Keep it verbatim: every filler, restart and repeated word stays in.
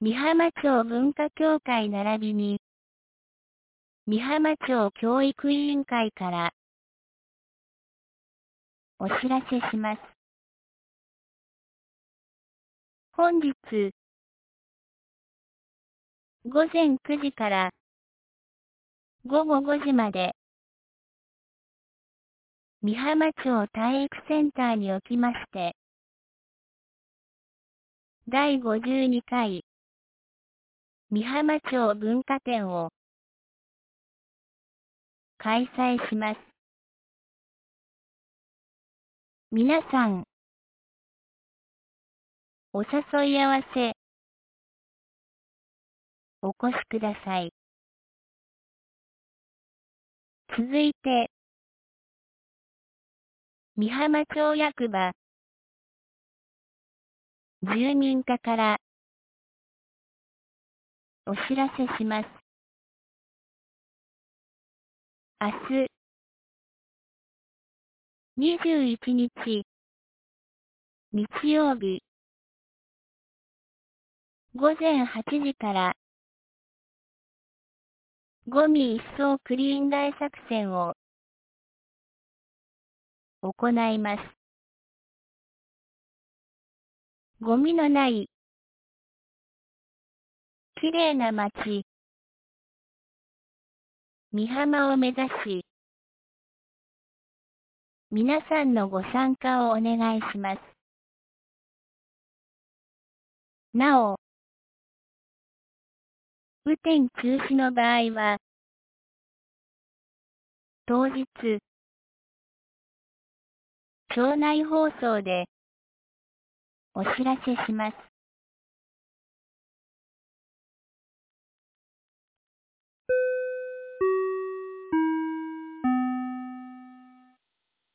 美浜町文化協会並びに、美浜町教育委員会からお知らせします。本日午前くじから午後ごじまで、美浜町体育センターにおきまして、だいごじゅうにかい美浜町文化展を開催します。皆さん、お誘い合わせ、お越しください。続いて、美浜町役場住民課からお知らせします。明日、にじゅういちにち、日曜日、午前はちじから、ゴミ一掃クリーン大作戦を行います。ゴミのない、きれいな街、美浜を目指し、皆さんのご参加をお願いします。なお、雨天中止の場合は、当日、町内放送でお知らせします。